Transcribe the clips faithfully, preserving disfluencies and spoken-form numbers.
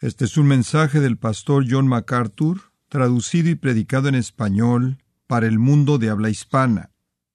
Este es un mensaje del pastor John MacArthur, traducido y predicado en español para el mundo de habla hispana.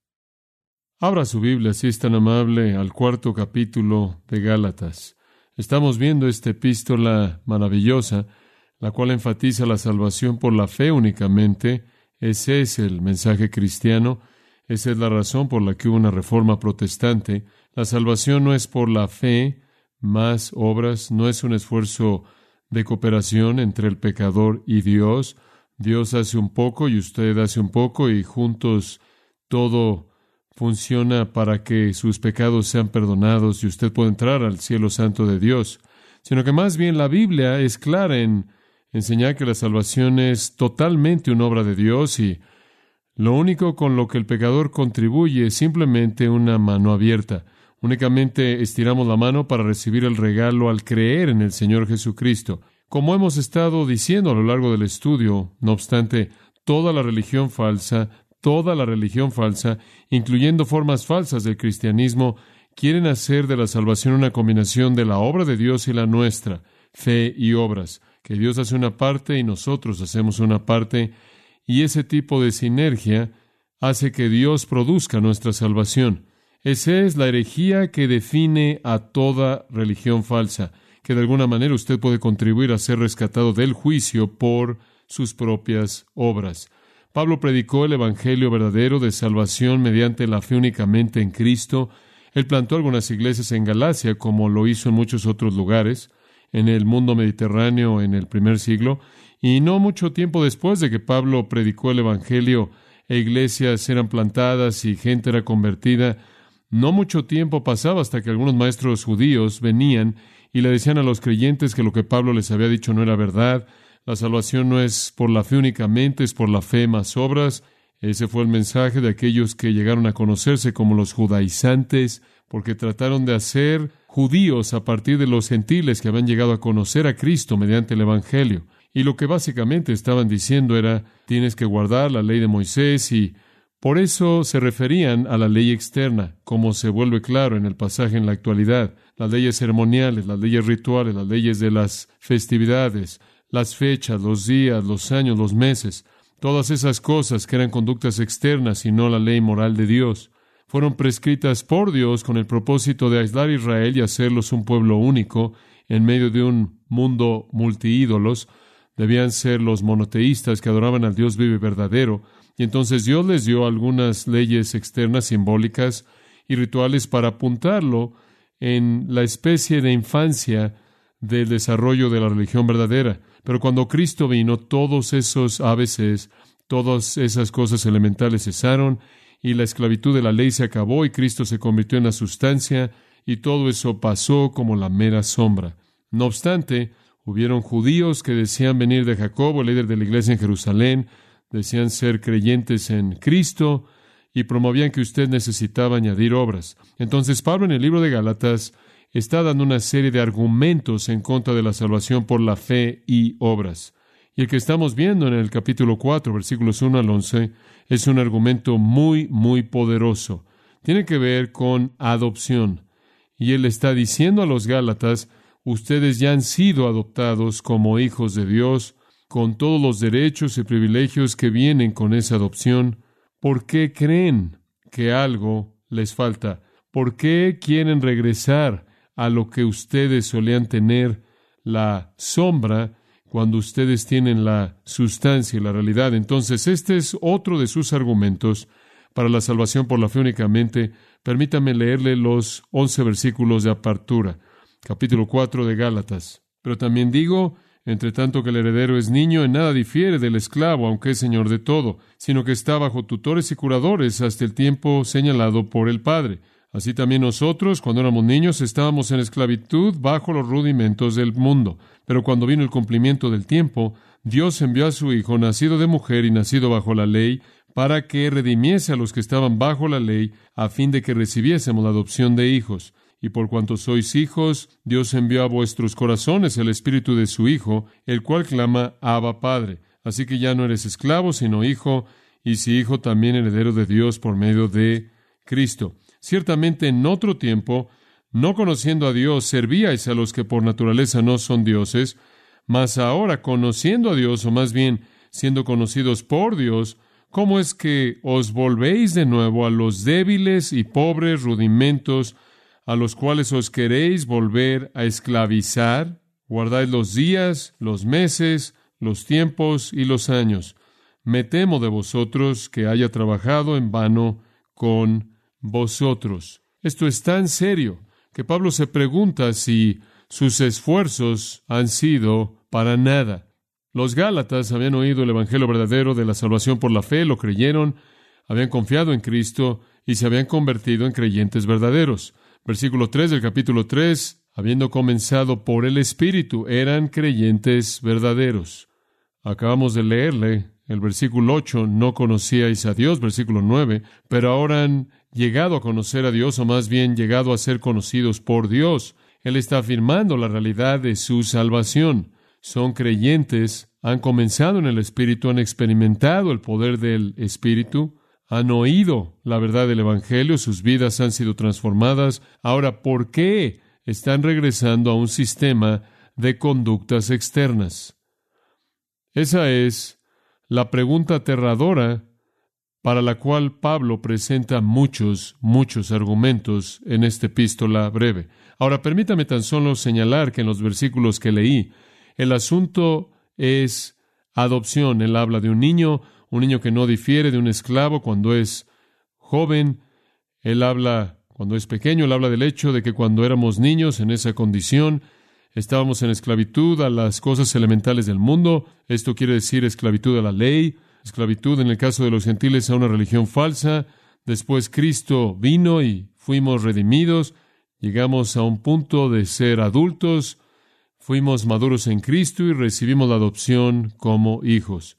Abra su Biblia, si es tan amable, al cuarto capítulo de Gálatas. Estamos viendo esta epístola maravillosa, la cual enfatiza la salvación por la fe únicamente. Ese es el mensaje cristiano. Esa es la razón por la que hubo una reforma protestante. La salvación no es por la fe, más obras, no es un esfuerzo de cooperación entre el pecador y Dios. Dios hace un poco y usted hace un poco y juntos todo funciona para que sus pecados sean perdonados y usted pueda entrar al cielo santo de Dios. Sino que más bien la Biblia es clara en enseñar que la salvación es totalmente una obra de Dios y lo único con lo que el pecador contribuye es simplemente una mano abierta. Únicamente estiramos la mano para recibir el regalo al creer en el Señor Jesucristo. Como hemos estado diciendo a lo largo del estudio, no obstante, toda la religión falsa, toda la religión falsa, incluyendo formas falsas del cristianismo, quieren hacer de la salvación una combinación de la obra de Dios y la nuestra, fe y obras, que Dios hace una parte y nosotros hacemos una parte, y ese tipo de sinergia hace que Dios produzca nuestra salvación. Esa es la herejía que define a toda religión falsa, que de alguna manera usted puede contribuir a ser rescatado del juicio por sus propias obras. Pablo predicó el evangelio verdadero de salvación mediante la fe únicamente en Cristo. Él plantó algunas iglesias en Galacia, como lo hizo en muchos otros lugares, en el mundo mediterráneo en el primer siglo, y no mucho tiempo después de que Pablo predicó el evangelio, e iglesias eran plantadas y gente era convertida. No mucho tiempo pasaba hasta que algunos maestros judíos venían y le decían a los creyentes que lo que Pablo les había dicho no era verdad. La salvación no es por la fe únicamente, es por la fe más obras. Ese fue el mensaje de aquellos que llegaron a conocerse como los judaizantes, porque trataron de hacer judíos a partir de los gentiles que habían llegado a conocer a Cristo mediante el evangelio. Y lo que básicamente estaban diciendo era, tienes que guardar la ley de Moisés, y por eso se referían a la ley externa, como se vuelve claro en el pasaje en la actualidad. Las leyes ceremoniales, las leyes rituales, las leyes de las festividades, las fechas, los días, los años, los meses, todas esas cosas que eran conductas externas y no la ley moral de Dios, fueron prescritas por Dios con el propósito de aislar a Israel y hacerlos un pueblo único en medio de un mundo multiídolos. Debían ser los monoteístas que adoraban al Dios vivo y verdadero. Y entonces Dios les dio algunas leyes externas simbólicas y rituales para apuntarlo en la especie de infancia del desarrollo de la religión verdadera. Pero cuando Cristo vino, todos esos A B Cs, todas esas cosas elementales cesaron y la esclavitud de la ley se acabó y Cristo se convirtió en la sustancia y todo eso pasó como la mera sombra. No obstante, hubieron judíos que decían venir de Jacobo, líder de la iglesia en Jerusalén, decían ser creyentes en Cristo y promovían que usted necesitaba añadir obras. Entonces Pablo en el libro de Gálatas está dando una serie de argumentos en contra de la salvación por la fe y obras. Y el que estamos viendo en el capítulo cuatro, versículos uno al once, es un argumento muy, muy poderoso. Tiene que ver con adopción. Y él está diciendo a los Gálatas, ustedes ya han sido adoptados como hijos de Dios, con todos los derechos y privilegios que vienen con esa adopción. ¿Por qué creen que algo les falta? ¿Por qué quieren regresar a lo que ustedes solían tener, la sombra, cuando ustedes tienen la sustancia y la realidad? Entonces, este es otro de sus argumentos para la salvación por la fe únicamente. Permítame leerle los once versículos de apertura, capítulo cuatro de Gálatas. Pero también digo, entre tanto que el heredero es niño, en nada difiere del esclavo, aunque es señor de todo, sino que está bajo tutores y curadores hasta el tiempo señalado por el Padre. Así también nosotros, cuando éramos niños, estábamos en esclavitud bajo los rudimentos del mundo. Pero cuando vino el cumplimiento del tiempo, Dios envió a su Hijo, nacido de mujer y nacido bajo la ley, para que redimiese a los que estaban bajo la ley, a fin de que recibiésemos la adopción de hijos. Y por cuanto sois hijos, Dios envió a vuestros corazones el Espíritu de su Hijo, el cual clama, Abba, Padre. Así que ya no eres esclavo, sino hijo, y si hijo, también heredero de Dios por medio de Cristo. Ciertamente en otro tiempo, no conociendo a Dios, servíais a los que por naturaleza no son dioses. Mas ahora, conociendo a Dios, o más bien siendo conocidos por Dios, ¿cómo es que os volvéis de nuevo a los débiles y pobres rudimentos a los cuales os queréis volver a esclavizar? Guardáis los días, los meses, los tiempos y los años. Me temo de vosotros que haya trabajado en vano con vosotros. Esto es tan serio que Pablo se pregunta si sus esfuerzos han sido para nada. Los Gálatas habían oído el evangelio verdadero de la salvación por la fe, lo creyeron, habían confiado en Cristo y se habían convertido en creyentes verdaderos. Versículo tres del capítulo tres, habiendo comenzado por el Espíritu, eran creyentes verdaderos. Acabamos de leerle el versículo ocho, no conocíais a Dios, versículo nueve, pero ahora han llegado a conocer a Dios, o más bien llegado a ser conocidos por Dios. Él está afirmando la realidad de su salvación. Son creyentes, han comenzado en el Espíritu, han experimentado el poder del Espíritu, han oído la verdad del Evangelio, sus vidas han sido transformadas. Ahora, ¿por qué están regresando a un sistema de conductas externas? Esa es la pregunta aterradora para la cual Pablo presenta muchos, muchos argumentos en esta epístola breve. Ahora, permítame tan solo señalar que en los versículos que leí, el asunto es adopción. Él habla de un niño, un niño que no difiere de un esclavo cuando es joven. Él habla, cuando es pequeño, él habla del hecho de que cuando éramos niños en esa condición, estábamos en esclavitud a las cosas elementales del mundo. Esto quiere decir esclavitud a la ley, esclavitud en el caso de los gentiles a una religión falsa. Después Cristo vino y fuimos redimidos. Llegamos a un punto de ser adultos. Fuimos maduros en Cristo y recibimos la adopción como hijos.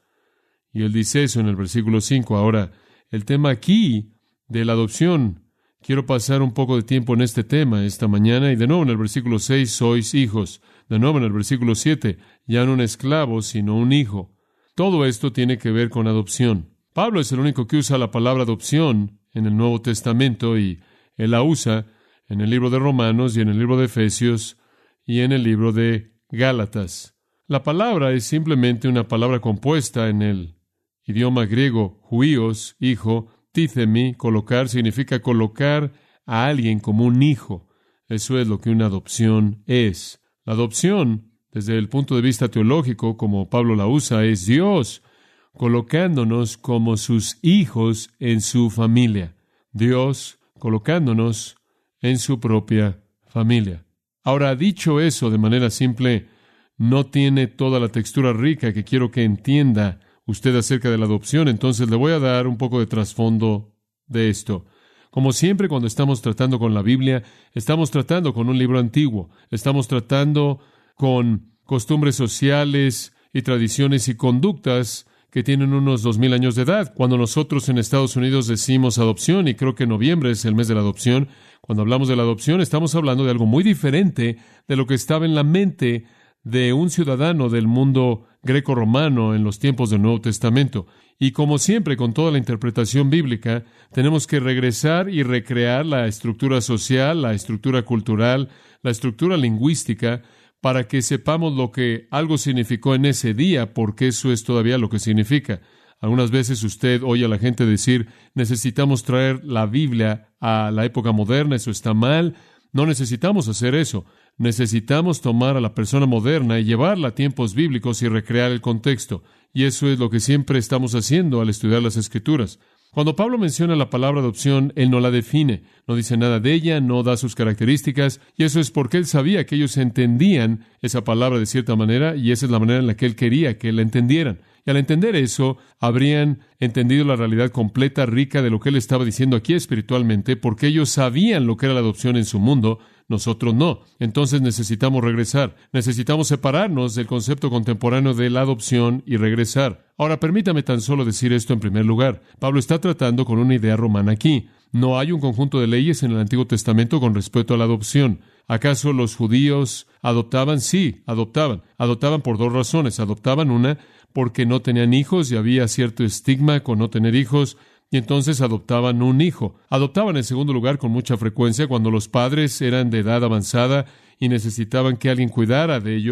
Y él dice eso en el versículo cinco. Ahora, el tema aquí de la adopción, quiero pasar un poco de tiempo en este tema esta mañana. Y de nuevo en el versículo seis, sois hijos. De nuevo en el versículo siete, ya no un esclavo, sino un hijo. Todo esto tiene que ver con adopción. Pablo es el único que usa la palabra adopción en el Nuevo Testamento y él la usa en el libro de Romanos y en el libro de Efesios y en el libro de Gálatas. La palabra es simplemente una palabra compuesta en el idioma griego, huios, hijo, títhemi, colocar, significa colocar a alguien como un hijo. Eso es lo que una adopción es. La adopción, desde el punto de vista teológico, como Pablo la usa, es Dios colocándonos como sus hijos en su familia. Dios colocándonos en su propia familia. Ahora, dicho eso de manera simple, no tiene toda la textura rica que quiero que entienda usted acerca de la adopción, entonces le voy a dar un poco de trasfondo de esto. Como siempre, cuando estamos tratando con la Biblia, estamos tratando con un libro antiguo, estamos tratando con costumbres sociales y tradiciones y conductas que tienen unos dos mil años de edad. Cuando nosotros en Estados Unidos decimos adopción, y creo que noviembre es el mes de la adopción, cuando hablamos de la adopción estamos hablando de algo muy diferente de lo que estaba en la mente de un ciudadano del mundo greco-romano en los tiempos del Nuevo Testamento. Y como siempre, con toda la interpretación bíblica, tenemos que regresar y recrear la estructura social, la estructura cultural, la estructura lingüística, para que sepamos lo que algo significó en ese día, porque eso es todavía lo que significa. Algunas veces usted oye a la gente decir, necesitamos traer la Biblia a la época moderna, eso está mal. No necesitamos hacer eso. Necesitamos tomar a la persona moderna y llevarla a tiempos bíblicos y recrear el contexto. Y eso es lo que siempre estamos haciendo al estudiar las Escrituras. Cuando Pablo menciona la palabra adopción, él no la define, no dice nada de ella, no da sus características, y eso es porque él sabía que ellos entendían esa palabra de cierta manera, y esa es la manera en la que él quería que la entendieran. Y al entender eso, habrían entendido la realidad completa, rica de lo que él estaba diciendo aquí espiritualmente, porque ellos sabían lo que era la adopción en su mundo, nosotros no. Entonces necesitamos regresar. Necesitamos separarnos del concepto contemporáneo de la adopción y regresar. Ahora, permítame tan solo decir esto en primer lugar. Pablo está tratando con una idea romana aquí. No hay un conjunto de leyes en el Antiguo Testamento con respecto a la adopción. ¿Acaso los judíos adoptaban? Sí, adoptaban. Adoptaban por dos razones. Adoptaban una porque no tenían hijos y había cierto estigma con no tener hijos, y entonces adoptaban un hijo. Adoptaban en segundo lugar con mucha frecuencia cuando los padres eran de edad avanzada y necesitaban que alguien cuidara de ellos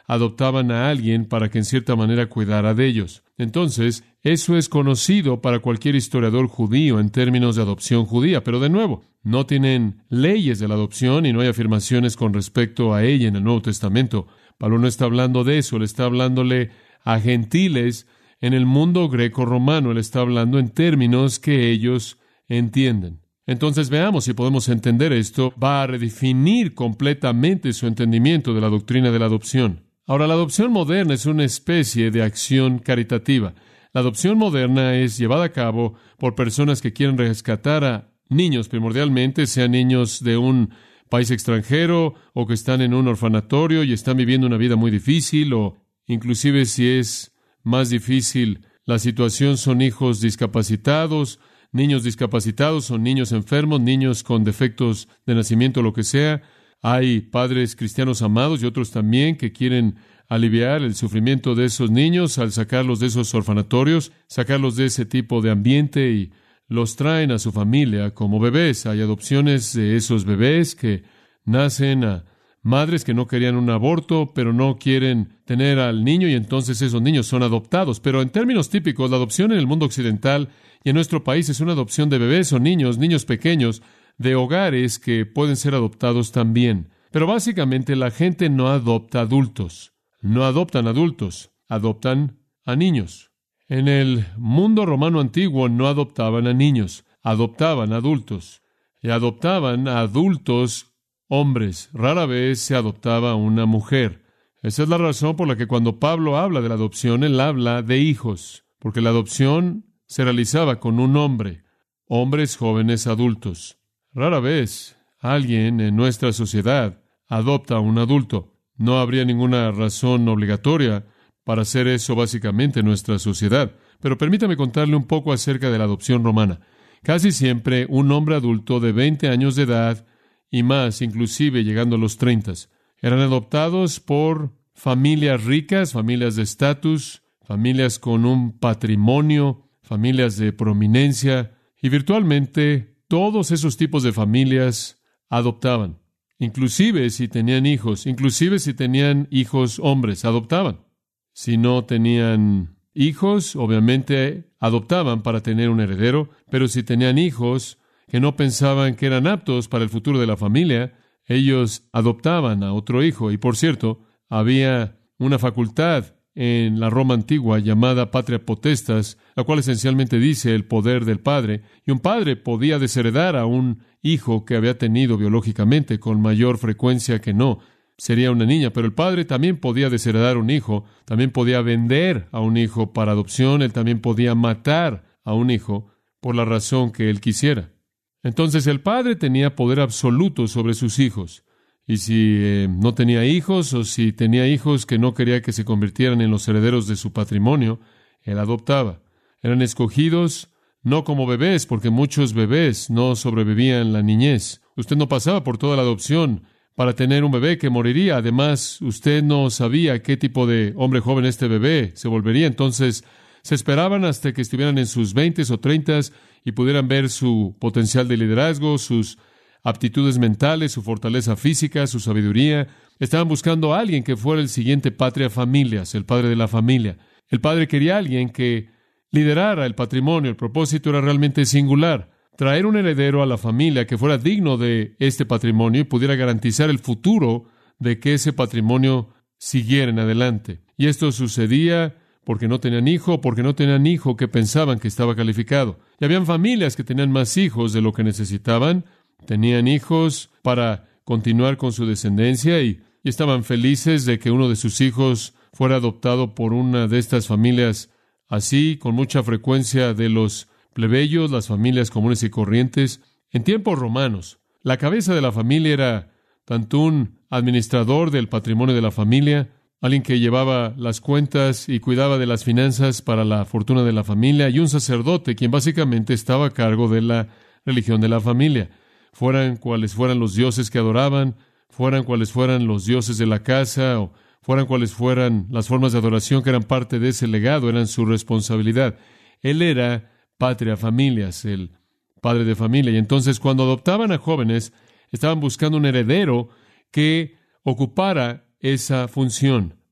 adoptaban a alguien para que en cierta manera cuidara de ellos. Entonces, eso es conocido para cualquier historiador judío en términos de adopción judía, pero de nuevo, no tienen leyes de la adopción y no hay afirmaciones con respecto a ella en el Nuevo Testamento. Pablo no está hablando de eso, él está hablándole a gentiles en el mundo greco-romano, él está hablando en términos que ellos entienden. Entonces veamos si podemos entender esto. Va a redefinir completamente su entendimiento de la doctrina de la adopción. Ahora, la adopción moderna es una especie de acción caritativa. La adopción moderna es llevada a cabo por personas que quieren rescatar a niños, primordialmente, sean niños de un país extranjero o que están en un orfanatorio y están viviendo una vida muy difícil, o inclusive si es más difícil la situación, son hijos discapacitados, niños discapacitados o niños enfermos, niños con defectos de nacimiento, lo que sea. Hay padres cristianos amados y otros también que quieren aliviar el sufrimiento de esos niños al sacarlos de esos orfanatorios, sacarlos de ese tipo de ambiente y los traen a su familia como bebés. Hay adopciones de esos bebés que nacen a madres que no querían un aborto, pero no quieren tener al niño y entonces esos niños son adoptados. Pero en términos típicos, la adopción en el mundo occidental y en nuestro país es una adopción de bebés o niños, niños pequeños, de hogares que pueden ser adoptados también. Pero básicamente la gente no adopta adultos. No adoptan adultos, adoptan a niños. En el mundo romano antiguo no adoptaban a niños, adoptaban adultos. Y adoptaban a adultos hombres. Rara vez se adoptaba a una mujer. Esa es la razón por la que cuando Pablo habla de la adopción, él habla de hijos, porque la adopción se realizaba con un hombre, hombres jóvenes adultos. Rara vez alguien en nuestra sociedad adopta a un adulto. No habría ninguna razón obligatoria para hacer eso básicamente en nuestra sociedad. Pero permítame contarle un poco acerca de la adopción romana. Casi siempre un hombre adulto de veinte años de edad y más, inclusive llegando a los treinta, eran adoptados por familias ricas, familias de estatus, familias con un patrimonio, familias de prominencia, y virtualmente todos esos tipos de familias adoptaban. Inclusive si tenían hijos, inclusive si tenían hijos hombres, adoptaban. Si no tenían hijos, obviamente adoptaban para tener un heredero, pero si tenían hijos que no pensaban que eran aptos para el futuro de la familia, ellos adoptaban a otro hijo. Y por cierto, había una facultad en la Roma antigua llamada patria potestas, la cual esencialmente dice el poder del padre, y un padre podía desheredar a un hijo que había tenido biológicamente con mayor frecuencia que no. Sería una niña, pero el padre también podía desheredar un hijo, también podía vender a un hijo para adopción, él también podía matar a un hijo por la razón que él quisiera. Entonces el padre tenía poder absoluto sobre sus hijos. Y si eh, no tenía hijos, o si tenía hijos que no quería que se convirtieran en los herederos de su patrimonio, él adoptaba. Eran escogidos no como bebés, porque muchos bebés no sobrevivían la niñez. Usted no pasaba por toda la adopción para tener un bebé que moriría. Además, usted no sabía qué tipo de hombre joven este bebé se volvería. Entonces, se esperaban hasta que estuvieran en sus veintes o treintas y pudieran ver su potencial de liderazgo, sus aptitudes mentales, su fortaleza física, su sabiduría. Estaban buscando a alguien que fuera el siguiente patria familias, el padre de la familia. El padre quería a alguien que liderara el patrimonio. El propósito era realmente singular: traer un heredero a la familia que fuera digno de este patrimonio y pudiera garantizar el futuro de que ese patrimonio siguiera en adelante. Y esto sucedía porque no tenían hijo, porque no tenían hijo que pensaban que estaba calificado. Y habían familias que tenían más hijos de lo que necesitaban. Tenían hijos para continuar con su descendencia y, y estaban felices de que uno de sus hijos fuera adoptado por una de estas familias así, con mucha frecuencia de los plebeyos, las familias comunes y corrientes. En tiempos romanos, la cabeza de la familia era tanto un administrador del patrimonio de la familia, alguien que llevaba las cuentas y cuidaba de las finanzas para la fortuna de la familia, y un sacerdote, quien básicamente estaba a cargo de la religión de la familia. Fueran cuales fueran los dioses que adoraban, fueran cuales fueran los dioses de la casa, o fueran cuales fueran las formas de adoración que eran parte de ese legado, eran su responsabilidad. Él era patria familias, el padre de familia. Y entonces, cuando adoptaban a jóvenes, estaban buscando un heredero que ocupara esa función.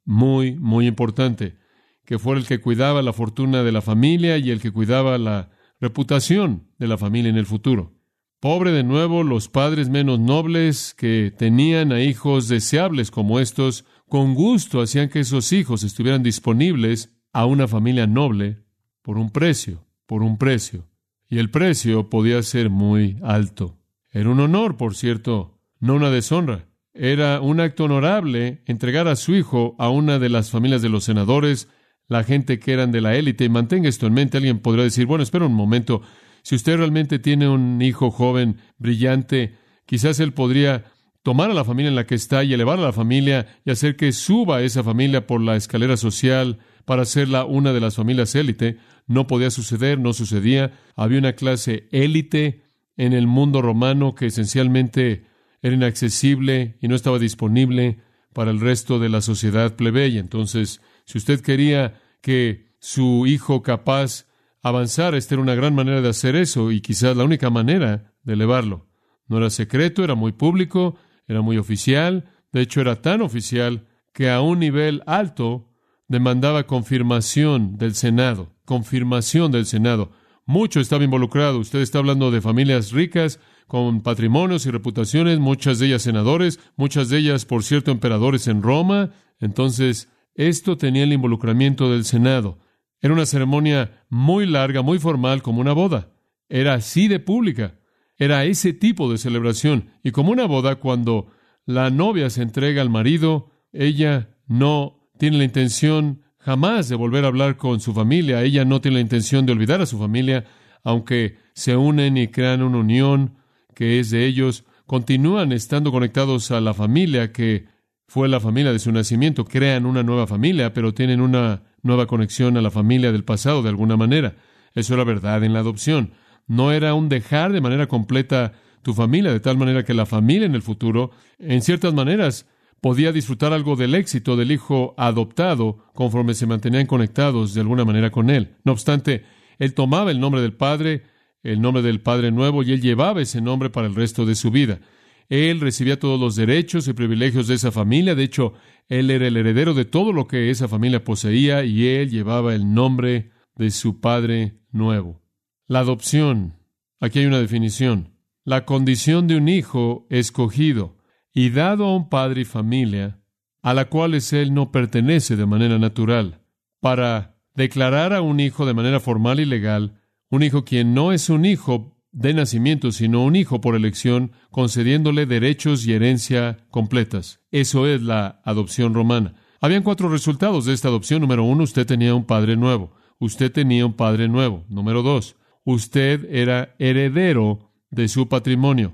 muy, muy importante, que fuera el que cuidaba la fortuna de la familia y el que cuidaba la reputación de la familia en el futuro. Pobre de nuevo los padres menos nobles que tenían a hijos deseables como estos, con gusto hacían que esos hijos estuvieran disponibles a una familia noble por un precio, por un precio. Y el precio podía ser muy alto. Era un honor, por cierto, no una deshonra. Era un acto honorable entregar a su hijo a una de las familias de los senadores, la gente que eran de la élite. Y mantenga esto en mente. Alguien podrá decir, bueno, espera un momento. Si usted realmente tiene un hijo joven, brillante, quizás él podría tomar a la familia en la que está y elevar a la familia y hacer que suba esa familia por la escalera social para hacerla una de las familias élite. No podía suceder, no sucedía. Había una clase élite en el mundo romano que esencialmente era inaccesible y no estaba disponible para el resto de la sociedad plebeya. Entonces, si usted quería que su hijo capaz avanzara, esta era una gran manera de hacer eso y quizás la única manera de elevarlo. No era secreto, era muy público, era muy oficial. De hecho, era tan oficial que a un nivel alto demandaba confirmación del Senado. Confirmación del Senado. Mucho estaba involucrado. Usted está hablando de familias ricas, con patrimonios y reputaciones, muchas de ellas senadores, muchas de ellas, por cierto, emperadores en Roma. Entonces, esto tenía el involucramiento del Senado. Era una ceremonia muy larga, muy formal, como una boda. Era así de pública. Era ese tipo de celebración. Y como una boda, cuando la novia se entrega al marido, ella no tiene la intención jamás de volver a hablar con su familia. Ella no tiene la intención de olvidar a su familia, aunque se unen y crean una unión que es de ellos. Continúan estando conectados a la familia que fue la familia de su nacimiento. Crean una nueva familia, pero tienen una nueva conexión a la familia del pasado de alguna manera. Eso era verdad en la adopción. No era un dejar de manera completa tu familia, de tal manera que la familia en el futuro, en ciertas maneras, podía disfrutar algo del éxito del hijo adoptado conforme se mantenían conectados de alguna manera con él. No obstante, él tomaba el nombre del padre, el nombre del padre nuevo, y él llevaba ese nombre para el resto de su vida. Él recibía todos los derechos y privilegios de esa familia. De hecho, él era el heredero de todo lo que esa familia poseía y él llevaba el nombre de su padre nuevo. La adopción. Aquí hay una definición. La condición de un hijo escogido y dado a un padre y familia a la cual él no pertenece de manera natural, para declarar a un hijo de manera formal y legal, un hijo quien no es un hijo de nacimiento, sino un hijo por elección, concediéndole derechos y herencia completas. Eso es la adopción romana. Habían cuatro resultados de esta adopción. Número uno, usted tenía un padre nuevo. Usted tenía un padre nuevo. Número dos, usted era heredero de su patrimonio.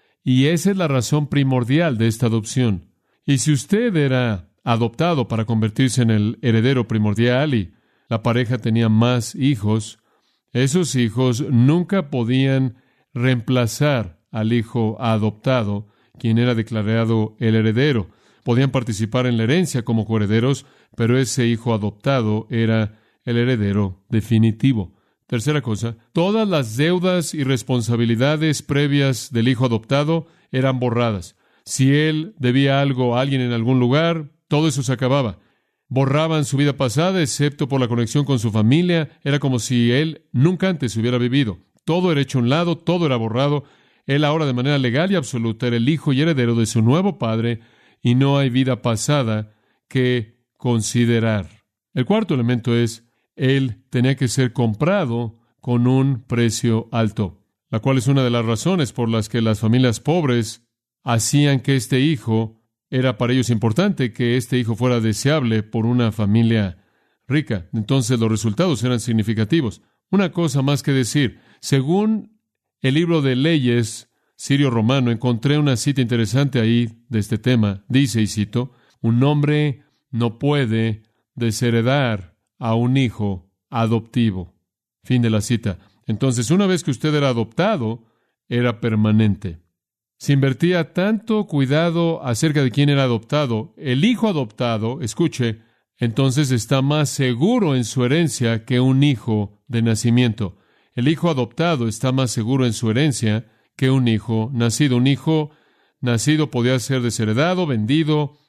Y esa es la razón primordial de esta adopción. Y si usted era adoptado para convertirse en el heredero primordial y la pareja tenía más hijos, esos hijos nunca podían reemplazar al hijo adoptado, quien era declarado el heredero. Podían participar en la herencia como coherederos, pero ese hijo adoptado era el heredero definitivo. Tercera cosa, todas las deudas y responsabilidades previas del hijo adoptado eran borradas. Si él debía algo a alguien en algún lugar, todo eso se acababa. Borraban su vida pasada, excepto por la conexión con su familia. Era como si él nunca antes hubiera vivido. Todo era hecho a un lado, todo era borrado. Él ahora, de manera legal y absoluta, era el hijo y heredero de su nuevo padre, y no hay vida pasada que considerar. El cuarto elemento es, él tenía que ser comprado con un precio alto, la cual es una de las razones por las que las familias pobres hacían que este hijo era para ellos importante, que este hijo fuera deseable por una familia rica. Entonces los resultados eran significativos. Una cosa más que decir, según el libro de leyes sirio-romano, encontré una cita interesante ahí de este tema. Dice, y cito, un hombre no puede desheredar a un hijo adoptivo. Fin de la cita. Entonces, una vez que usted era adoptado, era permanente. Se invertía tanto cuidado acerca de quién era adoptado. El hijo adoptado, escuche, entonces está más seguro en su herencia que un hijo de nacimiento. El hijo adoptado está más seguro en su herencia que un hijo nacido. Un hijo nacido podía ser desheredado, vendido,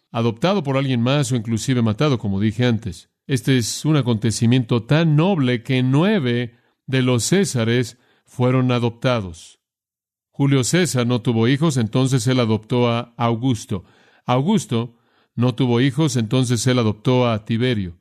adoptado por alguien más o inclusive matado, como dije antes. Este es un acontecimiento tan noble que nueve de los Césares fueron adoptados. Julio César no tuvo hijos, entonces él adoptó a Augusto. Augusto no tuvo hijos, entonces él adoptó a Tiberio.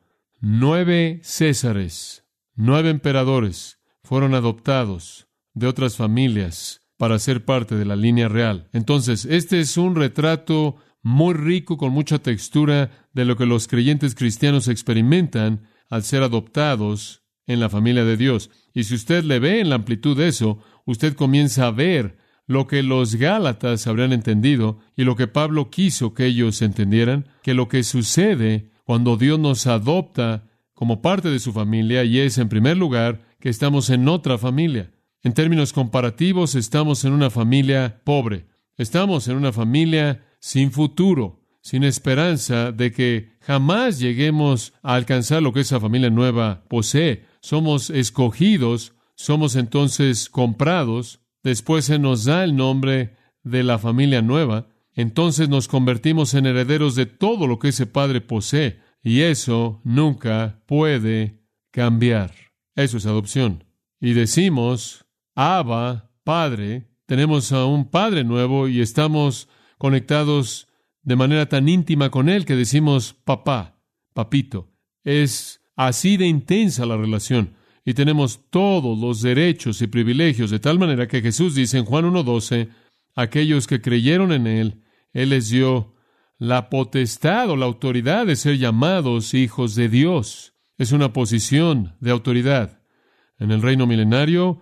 Nueve Césares, nueve emperadores fueron adoptados de otras familias para ser parte de la línea real. Entonces, este es un retrato muy rico, con mucha textura, de lo que los creyentes cristianos experimentan al ser adoptados en la familia de Dios. Y si usted le ve en la amplitud de eso, usted comienza a ver lo que los Gálatas habrían entendido y lo que Pablo quiso que ellos entendieran, que lo que sucede cuando Dios nos adopta como parte de su familia, y es, en primer lugar, que estamos en otra familia. En términos comparativos, estamos en una familia pobre. Estamos en una familia sin futuro, sin esperanza de que jamás lleguemos a alcanzar lo que esa familia nueva posee. Somos escogidos, somos entonces comprados. Después se nos da el nombre de la familia nueva. Entonces nos convertimos en herederos de todo lo que ese padre posee. Y eso nunca puede cambiar. Eso es adopción. Y decimos, Abba, Padre, tenemos a un Padre nuevo y estamos conectados de manera tan íntima con Él que decimos, papá, papito. Es así de intensa la relación. Y tenemos todos los derechos y privilegios, de tal manera que Jesús dice en Juan uno doce, aquellos que creyeron en Él, Él les dio la potestad o la autoridad de ser llamados hijos de Dios. Es una posición de autoridad. En el reino milenario,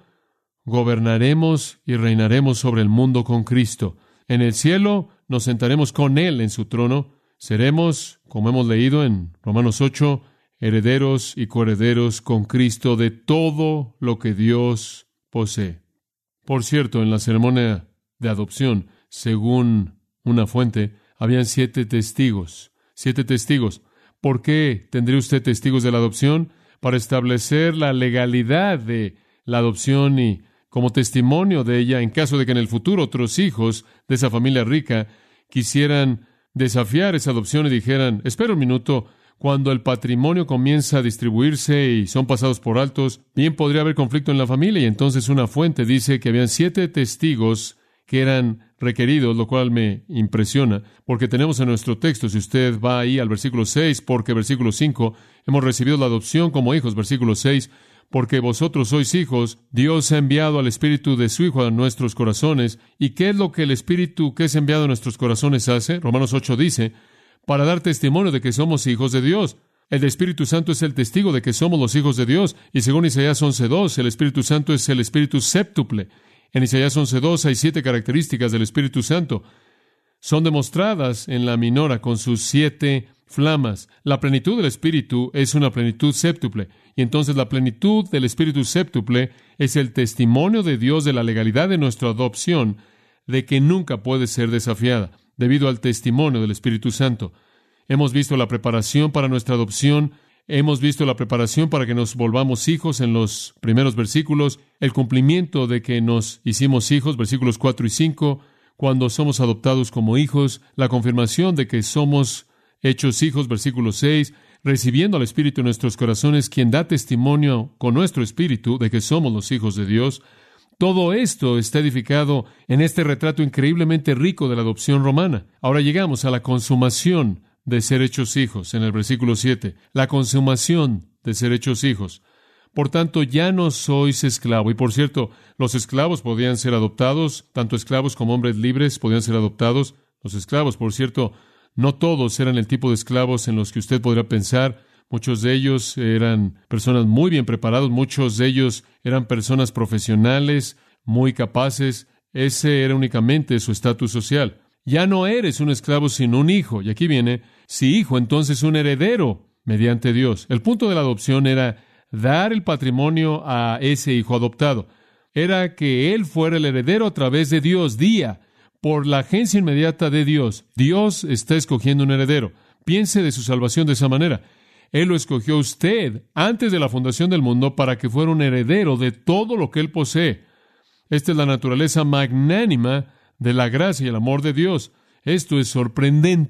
gobernaremos y reinaremos sobre el mundo con Cristo. En el cielo, nos sentaremos con Él en su trono. Seremos, como hemos leído en Romanos ocho, herederos y coherederos con Cristo de todo lo que Dios posee. Por cierto, en la ceremonia de adopción, según una fuente, habían siete testigos. Siete testigos. ¿Por qué tendría usted testigos de la adopción? Para establecer la legalidad de la adopción y como testimonio de ella, en caso de que en el futuro otros hijos de esa familia rica quisieran desafiar esa adopción y dijeran, espera un minuto, cuando el patrimonio comienza a distribuirse y son pasados por altos, bien podría haber conflicto en la familia. Y entonces una fuente dice que habían siete testigos que eran requeridos, lo cual me impresiona, porque tenemos en nuestro texto, si usted va ahí al versículo seis, porque versículo cinco, hemos recibido la adopción como hijos, versículo seis, porque vosotros sois hijos, Dios ha enviado al Espíritu de su Hijo a nuestros corazones. ¿Y qué es lo que el Espíritu que es enviado a nuestros corazones hace? Romanos ocho dice, para dar testimonio de que somos hijos de Dios. El Espíritu Santo es el testigo de que somos los hijos de Dios. Y según Isaías once dos, el Espíritu Santo es el Espíritu séptuple. En Isaías once dos hay siete características del Espíritu Santo. Son demostradas en la minora con sus siete flamas. La plenitud del Espíritu es una plenitud séptuple. Y entonces la plenitud del Espíritu séptuple es el testimonio de Dios de la legalidad de nuestra adopción, de que nunca puede ser desafiada, debido al testimonio del Espíritu Santo. Hemos visto la preparación para nuestra adopción. Hemos visto la preparación para que nos volvamos hijos en los primeros versículos, el cumplimiento de que nos hicimos hijos, versículos cuatro y cinco, cuando somos adoptados como hijos, la confirmación de que somos hechos hijos, versículo seis, recibiendo al Espíritu en nuestros corazones, quien da testimonio con nuestro espíritu de que somos los hijos de Dios. Todo esto está edificado en este retrato increíblemente rico de la adopción romana. Ahora llegamos a la consumación de ser hechos hijos, en el versículo siete. La consumación de ser hechos hijos. Por tanto, ya no sois esclavo. Y por cierto, los esclavos podían ser adoptados, tanto esclavos como hombres libres podían ser adoptados. Los esclavos, por cierto, no todos eran el tipo de esclavos en los que usted podría pensar. Muchos de ellos eran personas muy bien preparadas, muchos de ellos eran personas profesionales, muy capaces. Ese era únicamente su estatus social. Ya no eres un esclavo sino un hijo. Y aquí viene, si hijo, entonces un heredero mediante Dios. El punto de la adopción era dar el patrimonio a ese hijo adoptado. Era que él fuera el heredero a través de Dios, día, por la agencia inmediata de Dios. Dios está escogiendo un heredero. Piense de su salvación de esa manera. Él lo escogió a usted antes de la fundación del mundo para que fuera un heredero de todo lo que Él posee. Esta es la naturaleza magnánima de la gracia y el amor de Dios. Esto es sorprendente.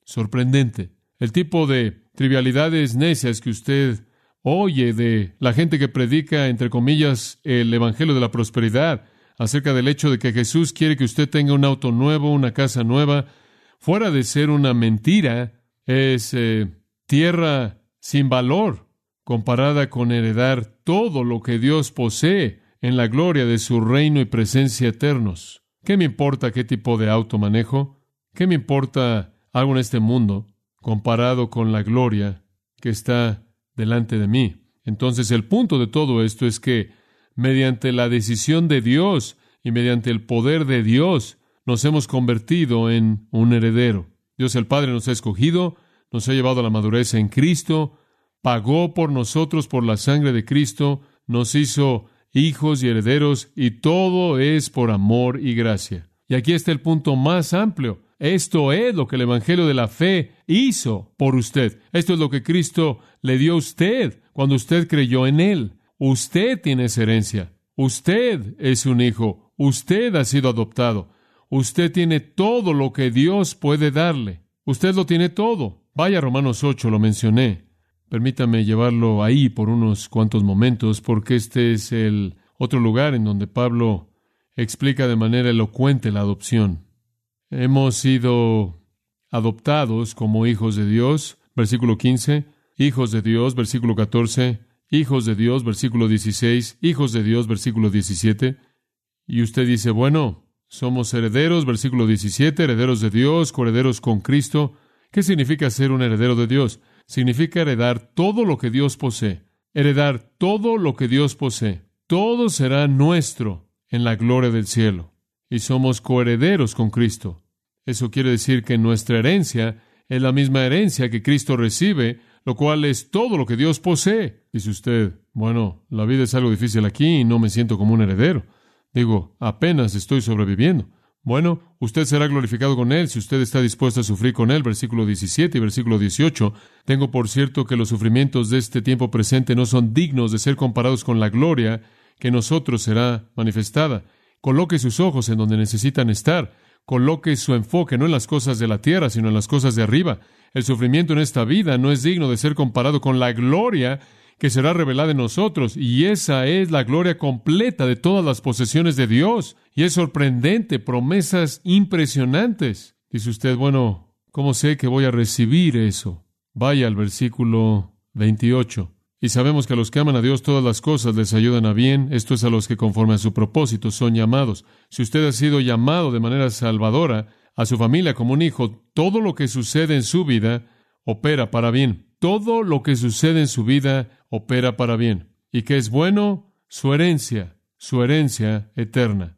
sorprendente. El tipo de trivialidades necias que usted oye de la gente que predica, entre comillas, el evangelio de la prosperidad, acerca del hecho de que Jesús quiere que usted tenga un auto nuevo, una casa nueva, fuera de ser una mentira, es eh, tierra sin valor comparada con heredar todo lo que Dios posee en la gloria de su reino y presencia eternos. ¿Qué me importa qué tipo de auto manejo? ¿Qué me importa algo en este mundo comparado con la gloria que está delante de mí? Entonces, el punto de todo esto es que mediante la decisión de Dios y mediante el poder de Dios nos hemos convertido en un heredero. Dios el Padre nos ha escogido, nos ha llevado a la madurez en Cristo, pagó por nosotros por la sangre de Cristo, nos hizo hijos y herederos, y todo es por amor y gracia. Y aquí está el punto más amplio. Esto es lo que el Evangelio de la fe hizo por usted. Esto es lo que Cristo le dio a usted cuando usted creyó en Él. Usted tiene esa herencia. Usted es un hijo. Usted ha sido adoptado. Usted tiene todo lo que Dios puede darle. Usted lo tiene todo. Vaya a Romanos ocho, lo mencioné. Permítame llevarlo ahí por unos cuantos momentos, porque este es el otro lugar en donde Pablo explica de manera elocuente la adopción. Hemos sido adoptados como hijos de Dios, versículo quince, hijos de Dios, versículo catorce, hijos de Dios, versículo dieciséis, hijos de Dios, versículo diecisiete. Y usted dice, bueno, somos herederos, versículo diecisiete, herederos de Dios, coherederos con Cristo. ¿Qué significa ser un heredero de Dios? Significa heredar todo lo que Dios posee. Heredar todo lo que Dios posee. Todo será nuestro en la gloria del cielo. Y somos coherederos con Cristo. Eso quiere decir que nuestra herencia es la misma herencia que Cristo recibe, lo cual es todo lo que Dios posee. Dice usted, bueno, la vida es algo difícil aquí y no me siento como un heredero. Digo, apenas estoy sobreviviendo. Bueno, usted será glorificado con Él si usted está dispuesto a sufrir con Él, versículo diecisiete y versículo dieciocho. Tengo por cierto que los sufrimientos de este tiempo presente no son dignos de ser comparados con la gloria que en nosotros será manifestada. Coloque sus ojos en donde necesitan estar. Coloque su enfoque no en las cosas de la tierra, sino en las cosas de arriba. El sufrimiento en esta vida no es digno de ser comparado con la gloria que será revelada en nosotros, y esa es la gloria completa de todas las posesiones de Dios. Y es sorprendente, promesas impresionantes. Dice usted, bueno, ¿cómo sé que voy a recibir eso? Vaya al versículo veintiocho. Y sabemos que a los que aman a Dios todas las cosas les ayudan a bien, esto es a los que conforme a su propósito son llamados. Si usted ha sido llamado de manera salvadora a su familia como un hijo, todo lo que sucede en su vida opera para bien. Todo lo que sucede en su vida opera para bien. ¿Y qué es bueno? Su herencia, su herencia eterna.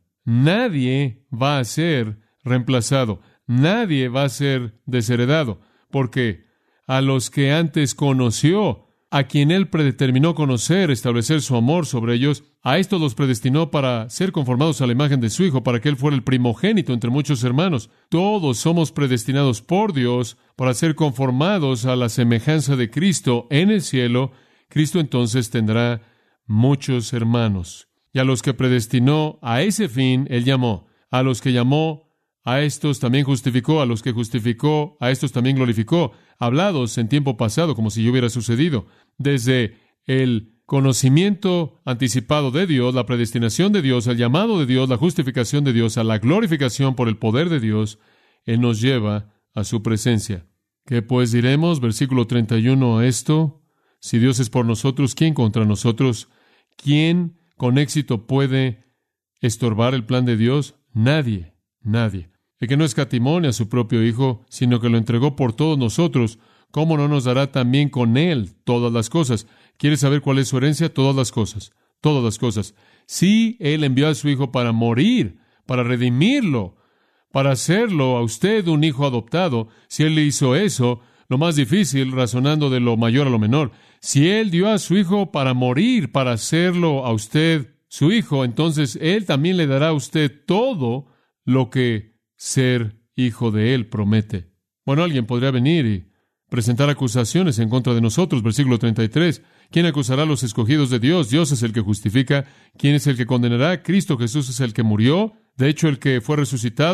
Nadie va a ser reemplazado. Nadie va a ser desheredado. Porque a los que antes conoció, a quien Él predeterminó conocer, establecer su amor sobre ellos, a estos los predestinó para ser conformados a la imagen de su Hijo, para que Él fuera el primogénito entre muchos hermanos. Todos somos predestinados por Dios para ser conformados a la semejanza de Cristo en el cielo. Cristo entonces tendrá muchos hermanos. Y a los que predestinó a ese fin, Él llamó. A los que llamó, a estos también justificó. A los que justificó, a estos también glorificó. Hablados en tiempo pasado, como si ya hubiera sucedido. Desde el conocimiento anticipado de Dios, la predestinación de Dios, el llamado de Dios, la justificación de Dios, a la glorificación por el poder de Dios, Él nos lleva a su presencia. ¿Qué pues diremos? Versículo treinta y uno a esto. Si Dios es por nosotros, ¿quién contra nosotros? ¿Quién con éxito puede estorbar el plan de Dios? Nadie, nadie. El que no escatimó ni a su propio Hijo, sino que lo entregó por todos nosotros, ¿cómo no nos dará también con Él todas las cosas? ¿Quiere saber cuál es su herencia? Todas las cosas, todas las cosas. Sí, Él envió a su Hijo para morir, para redimirlo, para hacerlo a usted un hijo adoptado. Si Él le hizo eso, lo más difícil, razonando de lo mayor a lo menor, si Él dio a su Hijo para morir, para hacerlo a usted su hijo, entonces Él también le dará a usted todo lo que ser hijo de Él promete. Bueno, alguien podría venir y presentar acusaciones en contra de nosotros. Versículo treinta y tres. ¿Quién acusará a los escogidos de Dios? Dios es el que justifica. ¿Quién es el que condenará? Cristo Jesús es el que murió. De hecho, el que fue resucitado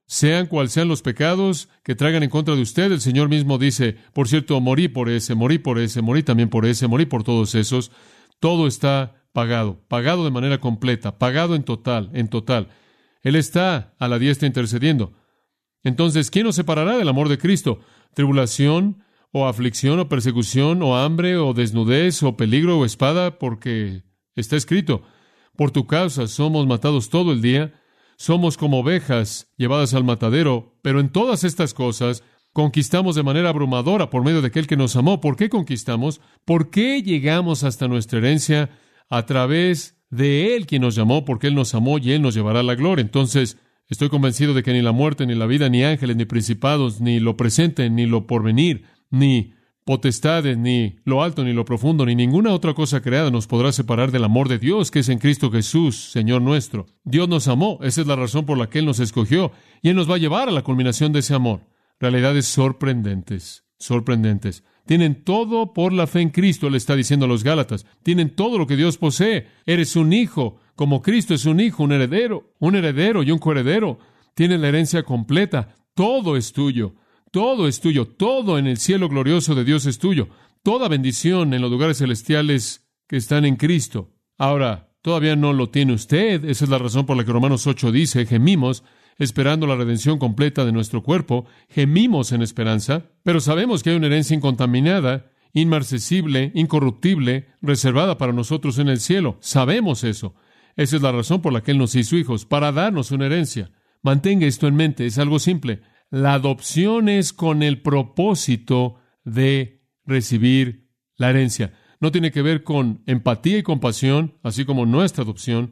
sean cual sean los pecados que traigan en contra de usted. El Señor mismo dice, por cierto, morí por ese, morí por ese, morí también por ese, morí por todos esos. Todo está pagado, pagado de manera completa, pagado en total, en total. Él está a la diestra intercediendo. Entonces, ¿quién nos separará del amor de Cristo? ¿Tribulación, o aflicción, o persecución, o hambre, o desnudez, o peligro, o espada? Porque está escrito, por tu causa somos matados todo el día, somos como ovejas llevadas al matadero, pero en todas estas cosas conquistamos de manera abrumadora por medio de aquel que nos amó. ¿Por qué conquistamos? ¿Por qué llegamos hasta nuestra herencia? A través de Él quien nos llamó, porque Él nos amó y Él nos llevará a la gloria. Entonces, estoy convencido de que ni la muerte, ni la vida, ni ángeles, ni principados, ni lo presente, ni lo porvenir, ni potestades, ni lo alto, ni lo profundo, ni ninguna otra cosa creada nos podrá separar del amor de Dios, que es en Cristo Jesús, Señor nuestro. Dios nos amó, esa es la razón por la que Él nos escogió, y Él nos va a llevar a la culminación de ese amor. Realidades sorprendentes, sorprendentes. Tienen todo por la fe en Cristo, Él está diciendo a los Gálatas. Tienen todo lo que Dios posee. Eres un hijo, como Cristo es un hijo, un heredero, un heredero y un coheredero. Tienes la herencia completa. Todo es tuyo. Todo es tuyo. Todo en el cielo glorioso de Dios es tuyo. Toda bendición en los lugares celestiales que están en Cristo. Ahora, todavía no lo tiene usted. Esa es la razón por la que Romanos ocho dice, gemimos, esperando la redención completa de nuestro cuerpo, gemimos en esperanza, pero sabemos que hay una herencia incontaminada, inmarcesible, incorruptible, reservada para nosotros en el cielo. Sabemos eso. Esa es la razón por la que Él nos hizo hijos, para darnos una herencia. Mantenga esto en mente, es algo simple. La adopción es con el propósito de recibir la herencia. No tiene que ver con empatía y compasión, así como nuestra adopción.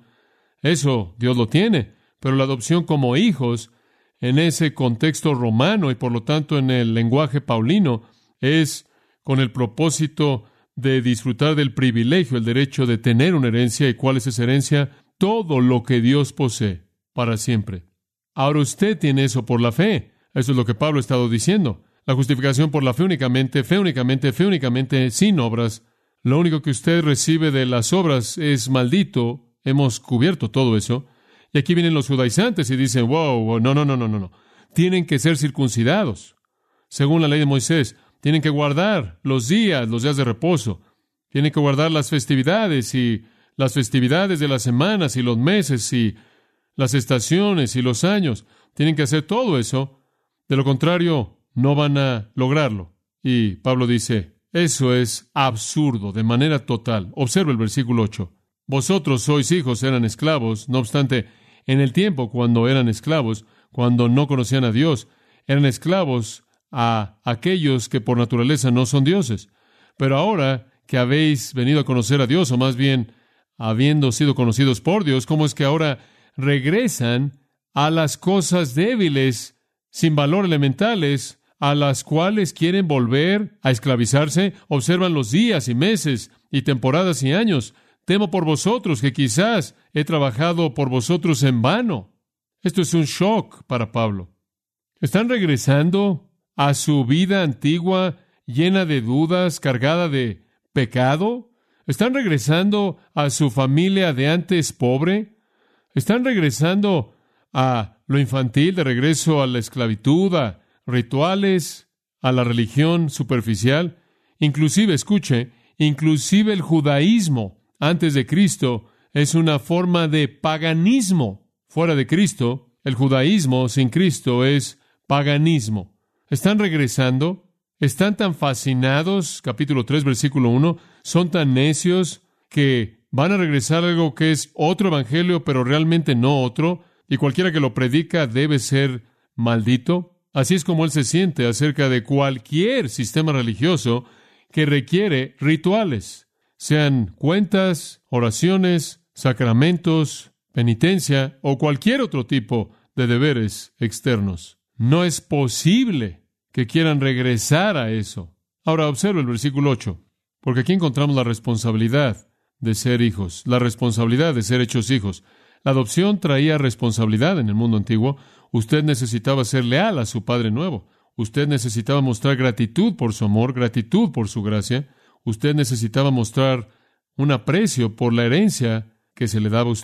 Eso Dios lo tiene. Pero la adopción como hijos, en ese contexto romano y por lo tanto en el lenguaje paulino, es con el propósito de disfrutar del privilegio, el derecho de tener una herencia. ¿Y cuál es esa herencia? Todo lo que Dios posee para siempre. Ahora usted tiene eso por la fe. Eso es lo que Pablo ha estado diciendo. La justificación por la fe únicamente, fe únicamente, fe únicamente, sin obras. Lo único que usted recibe de las obras es maldito. Hemos cubierto todo eso. Y aquí vienen los judaizantes y dicen, wow, wow, no, no, no, no, no, no. Tienen que ser circuncidados. Según la ley de Moisés, tienen que guardar los días, los días de reposo. Tienen que guardar las festividades y las festividades de las semanas y los meses y las estaciones y los años. Tienen que hacer todo eso. De lo contrario, no van a lograrlo. Y Pablo dice, eso es absurdo de manera total. Observa el versículo ocho. Vosotros sois hijos, eran esclavos. No obstante, en el tiempo cuando eran esclavos, cuando no conocían a Dios, eran esclavos a aquellos que por naturaleza no son dioses. Pero ahora que habéis venido a conocer a Dios, o más bien, habiendo sido conocidos por Dios, ¿cómo es que ahora regresan a las cosas débiles, sin valor elementales, a las cuales quieren volver a esclavizarse? Observan los días y meses y temporadas y años. Temo por vosotros, que quizás he trabajado por vosotros en vano. Esto es un shock para Pablo. ¿Están regresando a su vida antigua, llena de dudas, cargada de pecado? ¿Están regresando a su familia de antes pobre? ¿Están regresando a lo infantil, de regreso a la esclavitud, a rituales, a la religión superficial? Inclusive, escuche, inclusive el judaísmo antes de Cristo es una forma de paganismo. Fuera de Cristo, el judaísmo sin Cristo es paganismo. ¿Están regresando? ¿Están tan fascinados? Capítulo tres, versículo uno. ¿Son tan necios que van a regresar a algo que es otro evangelio, pero realmente no otro? Y cualquiera que lo predica debe ser maldito. Así es como él se siente acerca de cualquier sistema religioso que requiere rituales, sean cuentas, oraciones, sacramentos, penitencia o cualquier otro tipo de deberes externos. No es posible que quieran regresar a eso. Ahora observa el versículo ocho, porque aquí encontramos la responsabilidad de ser hijos, la responsabilidad de ser hechos hijos. La adopción traía responsabilidad en el mundo antiguo. Usted necesitaba ser leal a su Padre nuevo. Usted necesitaba mostrar gratitud por su amor, gratitud por su gracia. Usted necesitaba mostrar un aprecio por la herencia que se le daba a usted.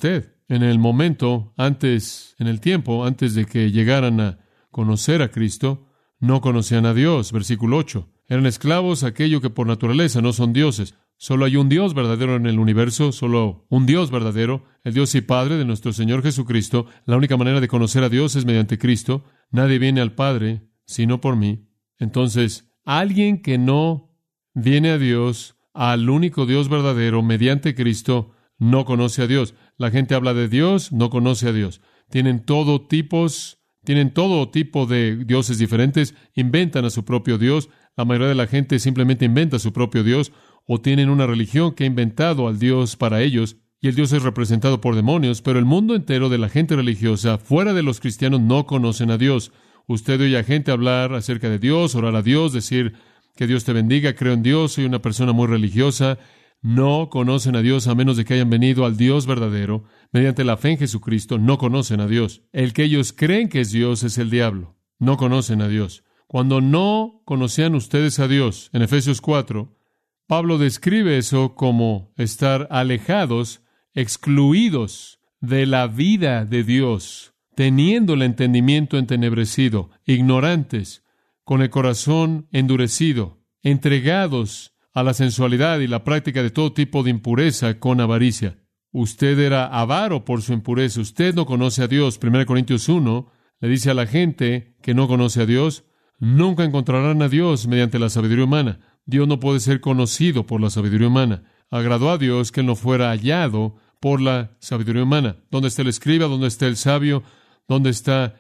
en el momento, antes, en el tiempo, antes de que llegaran a conocer a Cristo, no conocían a Dios. Versículo ocho. Eran esclavos a aquello que por naturaleza no son dioses. Solo hay un Dios verdadero en el universo, solo un Dios verdadero, el Dios y Padre de nuestro Señor Jesucristo. La única manera de conocer a Dios es mediante Cristo. Nadie viene al Padre sino por mí. Entonces, alguien que no viene a Dios, al único Dios verdadero, mediante Cristo, no conoce a Dios. La gente habla de Dios, no conoce a Dios. Tienen todo tipos, tienen todo tipo de dioses diferentes, inventan a su propio Dios. La mayoría de la gente simplemente inventa a su propio Dios, o tienen una religión que ha inventado al Dios para ellos, y el Dios es representado por demonios, pero el mundo entero de la gente religiosa, fuera de los cristianos, no conocen a Dios. Usted oye a gente hablar acerca de Dios, orar a Dios, decir que Dios te bendiga, creo en Dios, soy una persona muy religiosa. No conocen a Dios a menos de que hayan venido al Dios verdadero. Mediante la fe en Jesucristo, no conocen a Dios. El que ellos creen que es Dios es el diablo. No conocen a Dios. Cuando no conocían ustedes a Dios, en Efesios cuatro, Pablo describe eso como estar alejados, excluidos de la vida de Dios, teniendo el entendimiento entenebrecido, ignorantes, con el corazón endurecido, entregados a la sensualidad y la práctica de todo tipo de impureza con avaricia. Usted era avaro por su impureza. Usted no conoce a Dios. primera Corintios uno le dice a la gente que no conoce a Dios, nunca encontrarán a Dios mediante la sabiduría humana. Dios no puede ser conocido por la sabiduría humana. Agradó a Dios que Él no fuera hallado por la sabiduría humana. ¿Dónde está el escriba? ¿Dónde está el sabio? ¿Dónde está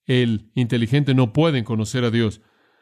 el inteligente? No pueden conocer a Dios.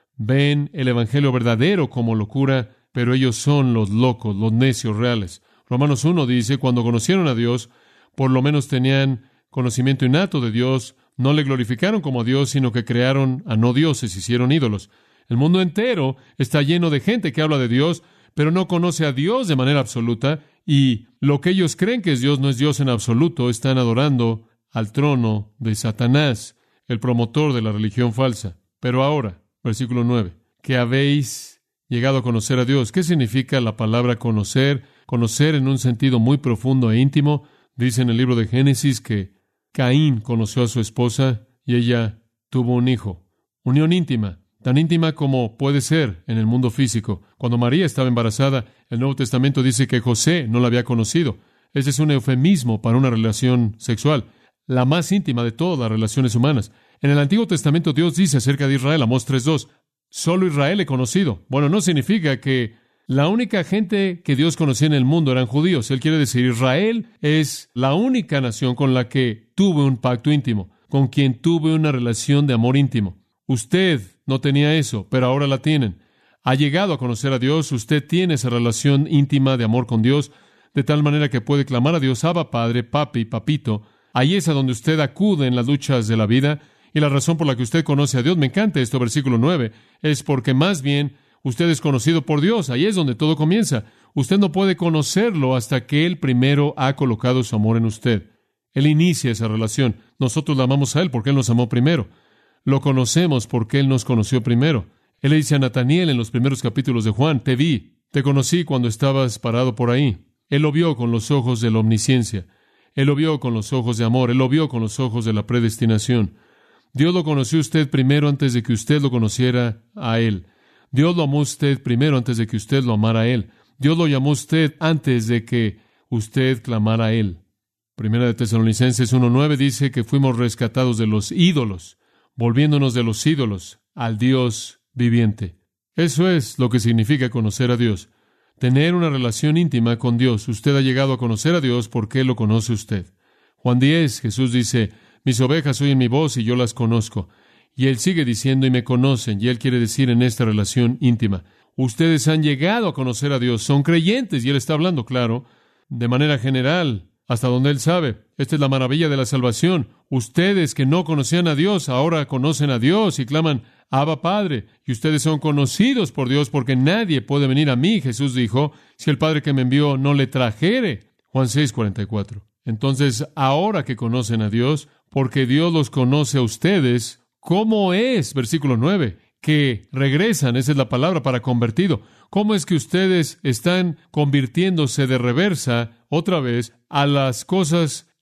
Ven el evangelio verdadero como locura, pero ellos son los locos, los necios reales. Romanos uno dice, cuando conocieron a Dios, por lo menos tenían conocimiento innato de Dios, no le glorificaron como a Dios, sino que crearon a no dioses, hicieron ídolos. El mundo entero está lleno de gente que habla de Dios, pero no conoce a Dios de manera absoluta, y lo que ellos creen que es Dios no es Dios en absoluto. Están adorando al trono de Satanás, el promotor de la religión falsa. Pero ahora, versículo nueve, que habéis llegado a conocer a Dios. ¿Qué significa la palabra conocer? Conocer en un sentido muy profundo e íntimo. Dice en el libro de Génesis que Caín conoció a su esposa y ella tuvo un hijo. Unión íntima, tan íntima como puede ser en el mundo físico. Cuando María estaba embarazada, el Nuevo Testamento dice que José no la había conocido. Ese es un eufemismo para una relación sexual, la más íntima de todas las relaciones humanas. En el Antiguo Testamento Dios dice acerca de Israel, Amós tres dos, solo Israel he conocido. Bueno, no significa que la única gente que Dios conocía en el mundo eran judíos. Él quiere decir, Israel es la única nación con la que tuve un pacto íntimo, con quien tuve una relación de amor íntimo. Usted no tenía eso, pero ahora la tienen. Ha llegado a conocer a Dios, usted tiene esa relación íntima de amor con Dios, de tal manera que puede clamar a Dios, Abba, Padre, Papi, Papito. Ahí es a donde usted acude en las luchas de la vida, y la razón por la que usted conoce a Dios, me encanta esto, versículo nueve, es porque más bien usted es conocido por Dios. Ahí es donde todo comienza. Usted no puede conocerlo hasta que Él primero ha colocado su amor en usted. Él inicia esa relación. Nosotros la amamos a Él porque Él nos amó primero. Lo conocemos porque Él nos conoció primero. Él le dice a Nataniel en los primeros capítulos de Juan, te vi, te conocí cuando estabas parado por ahí. Él lo vio con los ojos de la omnisciencia. Él lo vio con los ojos de amor. Él lo vio con los ojos de la predestinación. Dios lo conoció a usted primero antes de que usted lo conociera a Él. Dios lo amó a usted primero antes de que usted lo amara a Él. Dios lo llamó a usted antes de que usted clamara a Él. Primera de Tesalonicenses uno nueve dice que fuimos rescatados de los ídolos, volviéndonos de los ídolos al Dios viviente. Eso es lo que significa conocer a Dios. Tener una relación íntima con Dios. Usted ha llegado a conocer a Dios porque Él lo conoce usted. Juan diez, Jesús dice, mis ovejas oyen mi voz y yo las conozco. Y Él sigue diciendo, y me conocen, y Él quiere decir en esta relación íntima. Ustedes han llegado a conocer a Dios, son creyentes, y Él está hablando, claro, de manera general, hasta donde Él sabe. Esta es la maravilla de la salvación. Ustedes que no conocían a Dios, ahora conocen a Dios y claman, Abba Padre, y ustedes son conocidos por Dios porque nadie puede venir a mí, Jesús dijo, si el Padre que me envió no le trajere. Juan seis cuarenta y cuatro. Entonces, ahora que conocen a Dios, porque Dios los conoce a ustedes, ¿cómo es? Versículo nueve, que regresan, esa es la palabra para convertido. ¿Cómo es que ustedes están convirtiéndose de reversa otra vez a las cosas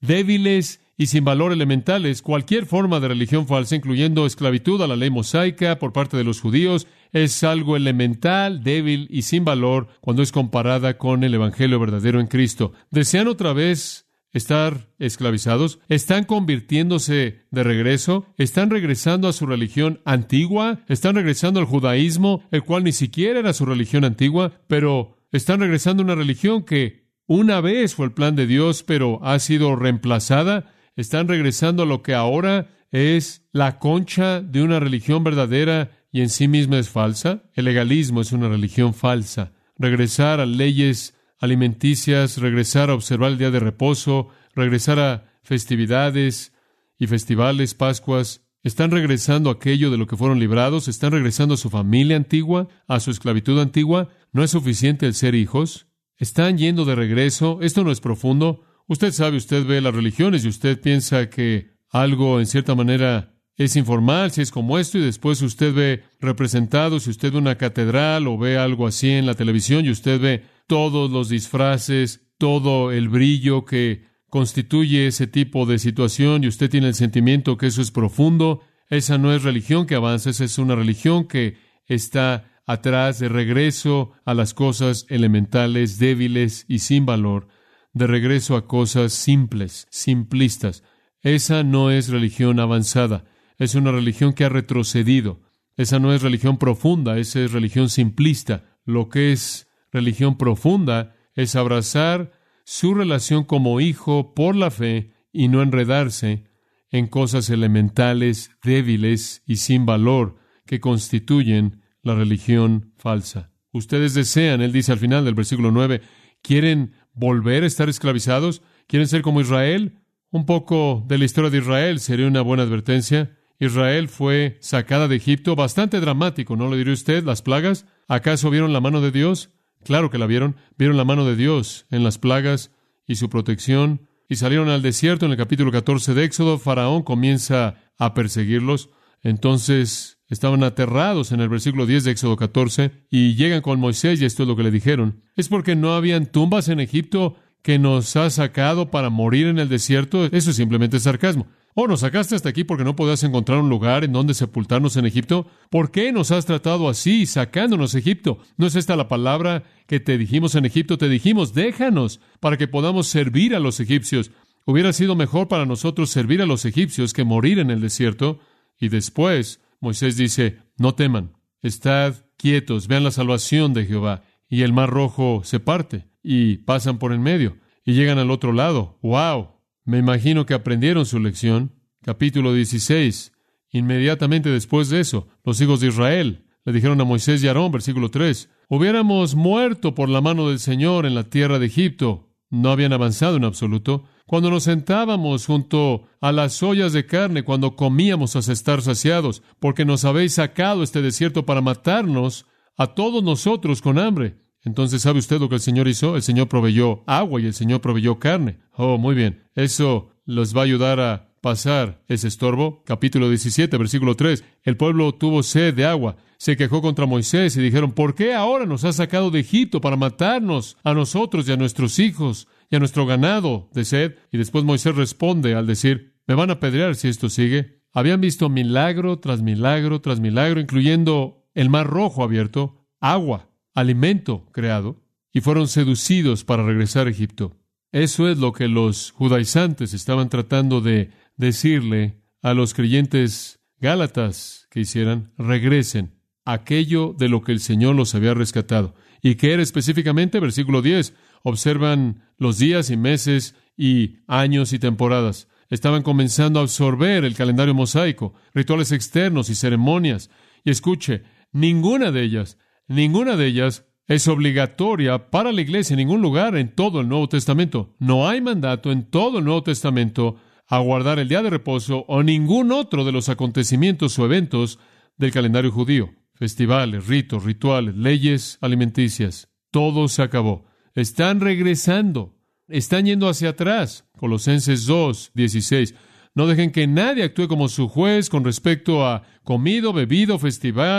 débiles y sin valor elementales. Cualquier forma de religión falsa, incluyendo esclavitud a la ley mosaica por parte de los judíos, es algo elemental, débil y sin valor cuando es comparada con el Evangelio verdadero en Cristo. ¿Desean otra vez estar esclavizados? ¿Están convirtiéndose de regreso? ¿Están regresando a su religión antigua? ¿Están regresando al judaísmo, el cual ni siquiera era su religión antigua? Pero están regresando a una religión que una vez fue el plan de Dios, pero ha sido reemplazada. Están regresando a lo que ahora es la concha de una religión verdadera y en sí misma es falsa. El legalismo es una religión falsa. Regresar a leyes alimenticias, regresar a observar el día de reposo, regresar a festividades y festivales, Pascuas. Están regresando a aquello de lo que fueron librados. Están regresando a su familia antigua, a su esclavitud antigua. ¿No es suficiente el ser hijos? Están yendo de regreso. Esto no es profundo. Usted sabe, usted ve las religiones y usted piensa que algo en cierta manera es informal, si es como esto, y después usted ve representado, si usted ve una catedral o ve algo así en la televisión y usted ve todos los disfraces, todo el brillo que constituye ese tipo de situación y usted tiene el sentimiento que eso es profundo. Esa no es religión que avanza, esa es una religión que está atrás de regreso a las cosas elementales, débiles y sin valor, de regreso a cosas simples, simplistas. Esa no es religión avanzada, es una religión que ha retrocedido. Esa no es religión profunda, esa es religión simplista. Lo que es religión profunda es abrazar su relación como hijo por la fe y no enredarse en cosas elementales, débiles y sin valor que constituyen la religión falsa. Ustedes desean, él dice al final del versículo nueve, ¿quieren volver a estar esclavizados? ¿Quieren ser como Israel? Un poco de la historia de Israel sería una buena advertencia. Israel fue sacada de Egipto, bastante dramático, ¿no lo diría usted? Las plagas. ¿Acaso vieron la mano de Dios? Claro que la vieron. Vieron la mano de Dios en las plagas y su protección. Y salieron al desierto en el capítulo catorce de Éxodo. Faraón comienza a perseguirlos. Entonces estaban aterrados en el versículo diez de Éxodo catorce y llegan con Moisés y esto es lo que le dijeron. ¿Es porque no habían tumbas en Egipto que nos has sacado para morir en el desierto? Eso es simplemente sarcasmo. ¿O nos sacaste hasta aquí porque no podías encontrar un lugar en donde sepultarnos en Egipto? ¿Por qué nos has tratado así, sacándonos de Egipto? ¿No es esta la palabra que te dijimos en Egipto? Te dijimos, déjanos para que podamos servir a los egipcios. Hubiera sido mejor para nosotros servir a los egipcios que morir en el desierto. Y después Moisés dice, no teman, estad quietos, vean la salvación de Jehová. Y el mar rojo se parte y pasan por en medio y llegan al otro lado. ¡Wow! Me imagino que aprendieron su lección. Capítulo dieciséis. Inmediatamente después de eso, los hijos de Israel le dijeron a Moisés y Aarón, versículo tres, hubiéramos muerto por la mano del Señor en la tierra de Egipto. No habían avanzado en absoluto. Cuando nos sentábamos junto a las ollas de carne, cuando comíamos hasta estar saciados, porque nos habéis sacado este desierto para matarnos a todos nosotros con hambre. Entonces, ¿sabe usted lo que el Señor hizo? El Señor proveyó agua y el Señor proveyó carne. Oh, muy bien. Eso los va a ayudar a pasar ese estorbo. Capítulo diecisiete, versículo tres. El pueblo tuvo sed de agua. Se quejó contra Moisés y dijeron, ¿por qué ahora nos has sacado de Egipto para matarnos a nosotros y a nuestros hijos y a nuestro ganado de sed? Y después Moisés responde al decir, me van a apedrear si esto sigue. Habían visto milagro tras milagro tras milagro, incluyendo el mar rojo abierto, agua, alimento creado, y fueron seducidos para regresar a Egipto. Eso es lo que los judaizantes estaban tratando de decirle a los creyentes gálatas que hicieran, regresen a aquello de lo que el Señor los había rescatado. ¿Y qué era específicamente? Versículo diez. Observan los días y meses y años y temporadas. Estaban comenzando a absorber el calendario mosaico, rituales externos y ceremonias. Y escuche, ninguna de ellas Ninguna de ellas es obligatoria para la iglesia en ningún lugar en todo el Nuevo Testamento. No hay mandato en todo el Nuevo Testamento a guardar el día de reposo o ningún otro de los acontecimientos o eventos del calendario judío. Festivales, ritos, rituales, leyes alimenticias. Todo se acabó. Están regresando. Están yendo hacia atrás. Colosenses dos, dieciséis. No dejen que nadie actúe como su juez con respecto a comido, bebido, festival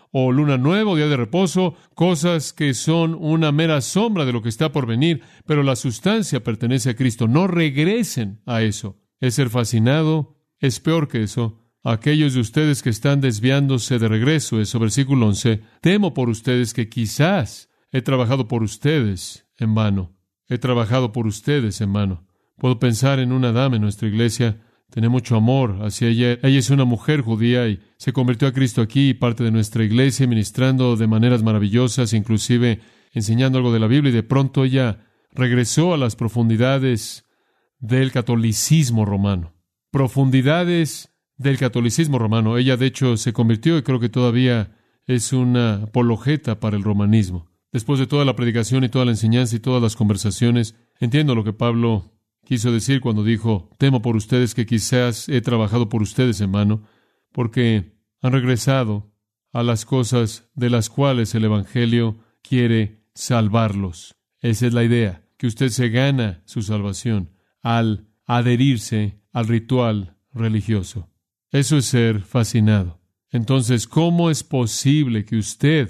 o luna nueva, o día de reposo, cosas que son una mera sombra de lo que está por venir, pero la sustancia pertenece a Cristo. No regresen a eso. Es ser fascinado, es peor que eso. Aquellos de ustedes que están desviándose de regreso, eso, versículo once, temo por ustedes que quizás he trabajado por ustedes en vano. He trabajado por ustedes en vano. Puedo pensar en una dama en nuestra iglesia. Tiene mucho amor hacia ella. Ella es una mujer judía y se convirtió a Cristo aquí, parte de nuestra iglesia, ministrando de maneras maravillosas, inclusive enseñando algo de la Biblia, y de pronto ella regresó a las profundidades del catolicismo romano. Profundidades del catolicismo romano. Ella, de hecho, se convirtió y creo que todavía es una apologeta para el romanismo. Después de toda la predicación y toda la enseñanza y todas las conversaciones, entiendo lo que Pablo quiso decir cuando dijo, temo por ustedes que quizás he trabajado por ustedes en vano, porque han regresado a las cosas de las cuales el Evangelio quiere salvarlos. Esa es la idea, que usted se gana su salvación al adherirse al ritual religioso. Eso es ser fascinado. Entonces, ¿cómo es posible que usted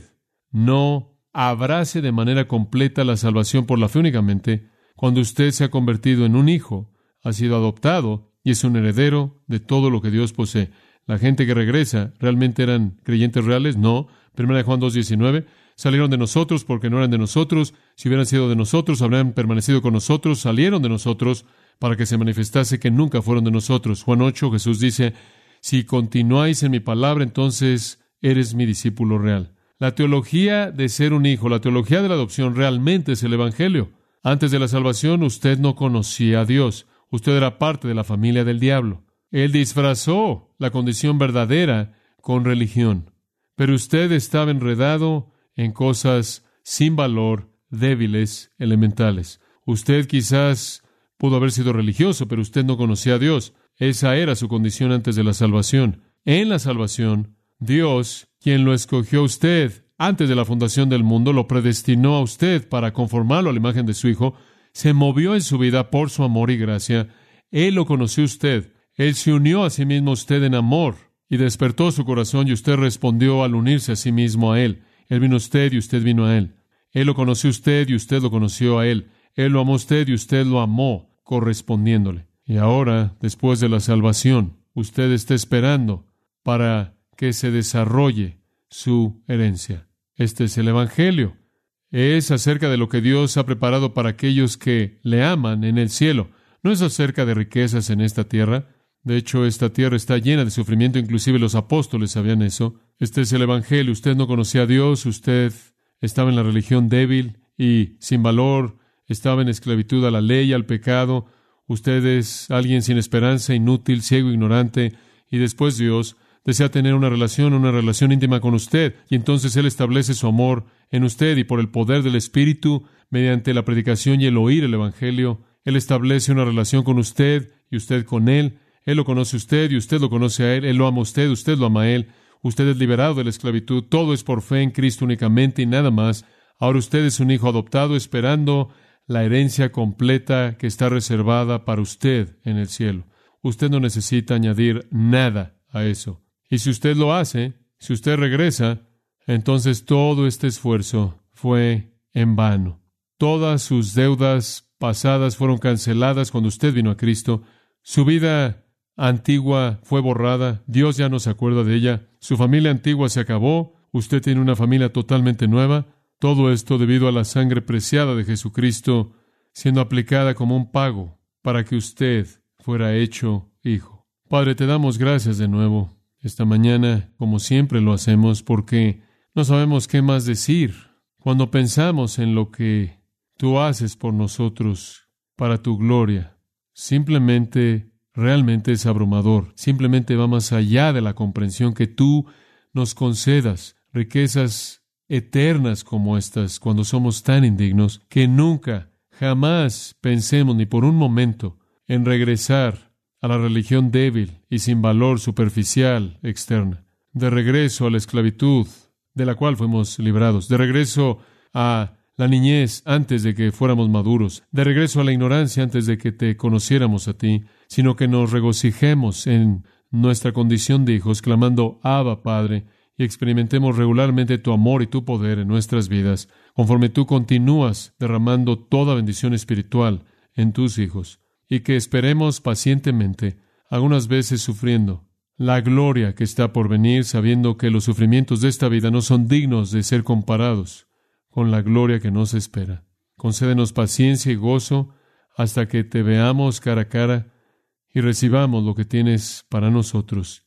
no abrace de manera completa la salvación por la fe únicamente cuando usted se ha convertido en un hijo, ha sido adoptado y es un heredero de todo lo que Dios posee? La gente que regresa, ¿realmente eran creyentes reales? No. Primera de Juan dos diecinueve, salieron de nosotros porque no eran de nosotros. Si hubieran sido de nosotros, habrían permanecido con nosotros. Salieron de nosotros para que se manifestase que nunca fueron de nosotros. Juan ocho, Jesús dice, si continuáis en mi palabra, entonces eres mi discípulo real. La teología de ser un hijo, la teología de la adopción realmente es el Evangelio. Antes de la salvación, usted no conocía a Dios. Usted era parte de la familia del diablo. Él disfrazó la condición verdadera con religión. Pero usted estaba enredado en cosas sin valor, débiles, elementales. Usted quizás pudo haber sido religioso, pero usted no conocía a Dios. Esa era su condición antes de la salvación. En la salvación, Dios, quien lo escogió a usted antes de la fundación del mundo, lo predestinó a usted para conformarlo a la imagen de su Hijo, se movió en su vida por su amor y gracia. Él lo conoció a usted. Él se unió a sí mismo a usted en amor y despertó su corazón, y usted respondió al unirse a sí mismo a Él. Él vino a usted y usted vino a Él. Él lo conoció a usted y usted lo conoció a Él. Él lo amó a usted y usted lo amó correspondiéndole. Y ahora, después de la salvación, usted está esperando para que se desarrolle su herencia. Este es el Evangelio. Es acerca de lo que Dios ha preparado para aquellos que le aman en el cielo. No es acerca de riquezas en esta tierra. De hecho, esta tierra está llena de sufrimiento. Inclusive los apóstoles sabían eso. Este es el Evangelio. Usted no conocía a Dios. Usted estaba en la religión débil y sin valor. Estaba en esclavitud a la ley, al pecado. Usted es alguien sin esperanza, inútil, ciego, ignorante. Y después Dios desea tener una relación, una relación íntima con usted. Y entonces Él establece su amor en usted, y por el poder del Espíritu, mediante la predicación y el oír el Evangelio, Él establece una relación con usted y usted con Él. Él lo conoce a usted y usted lo conoce a Él. Él lo ama a usted, usted lo ama a Él. Usted es liberado de la esclavitud. Todo es por fe en Cristo únicamente y nada más. Ahora usted es un hijo adoptado esperando la herencia completa que está reservada para usted en el cielo. Usted no necesita añadir nada a eso. Y si usted lo hace, si usted regresa, entonces todo este esfuerzo fue en vano. Todas sus deudas pasadas fueron canceladas cuando usted vino a Cristo. Su vida antigua fue borrada. Dios ya no se acuerda de ella. Su familia antigua se acabó. Usted tiene una familia totalmente nueva. Todo esto debido a la sangre preciada de Jesucristo siendo aplicada como un pago para que usted fuera hecho hijo. Padre, te damos gracias de nuevo esta mañana, como siempre lo hacemos, porque no sabemos qué más decir cuando pensamos en lo que tú haces por nosotros para tu gloria. Simplemente, realmente es abrumador. Simplemente va más allá de la comprensión que tú nos concedas riquezas eternas como estas cuando somos tan indignos que nunca, jamás pensemos ni por un momento en regresar a la religión débil y sin valor superficial externa, de regreso a la esclavitud de la cual fuimos librados, de regreso a la niñez antes de que fuéramos maduros, de regreso a la ignorancia antes de que te conociéramos a ti, sino que nos regocijemos en nuestra condición de hijos, clamando, Abba, Padre, y experimentemos regularmente tu amor y tu poder en nuestras vidas, conforme tú continúas derramando toda bendición espiritual en tus hijos, y que esperemos pacientemente, algunas veces sufriendo, la gloria que está por venir, sabiendo que los sufrimientos de esta vida no son dignos de ser comparados con la gloria que nos espera. Concédenos paciencia y gozo hasta que te veamos cara a cara y recibamos lo que tienes para nosotros,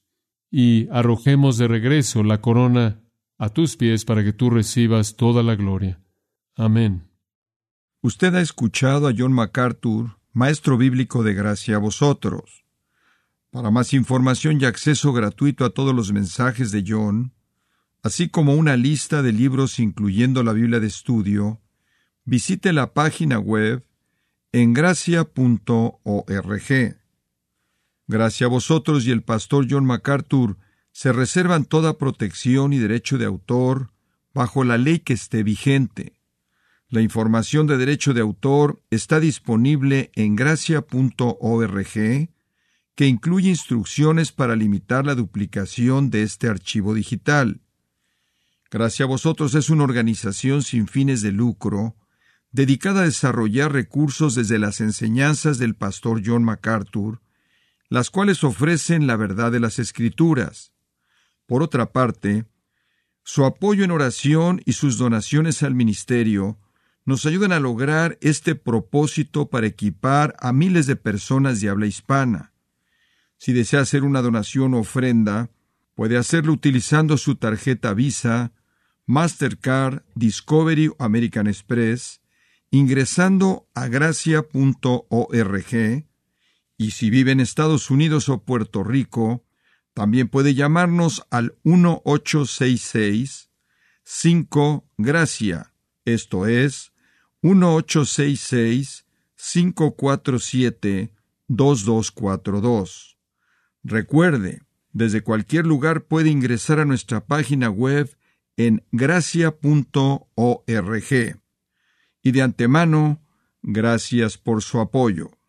y arrojemos de regreso la corona a tus pies para que tú recibas toda la gloria. Amén. Usted ha escuchado a John MacArthur, maestro bíblico de gracia a vosotros. Para más información y acceso gratuito a todos los mensajes de John, así como una lista de libros incluyendo la Biblia de estudio, visite la página web en gracia punto org. Gracia a vosotros y el pastor John MacArthur se reservan toda protección y derecho de autor bajo la ley que esté vigente. La información de derecho de autor está disponible en gracia punto org, que incluye instrucciones para limitar la duplicación de este archivo digital. Gracia a vosotros es una organización sin fines de lucro dedicada a desarrollar recursos desde las enseñanzas del pastor John MacArthur, las cuales ofrecen la verdad de las Escrituras. Por otra parte, su apoyo en oración y sus donaciones al ministerio nos ayudan a lograr este propósito para equipar a miles de personas de habla hispana. Si desea hacer una donación o ofrenda, puede hacerlo utilizando su tarjeta Visa, Mastercard, Discovery o American Express, ingresando a gracia punto org, y si vive en Estados Unidos o Puerto Rico, también puede llamarnos al uno ocho seis seis cinco gracia, esto es, uno ocho seis seis cinco cuatro siete dos dos cuatro dos. Recuerde, desde cualquier lugar puede ingresar a nuestra página web en gracia punto org. Y de antemano, gracias por su apoyo.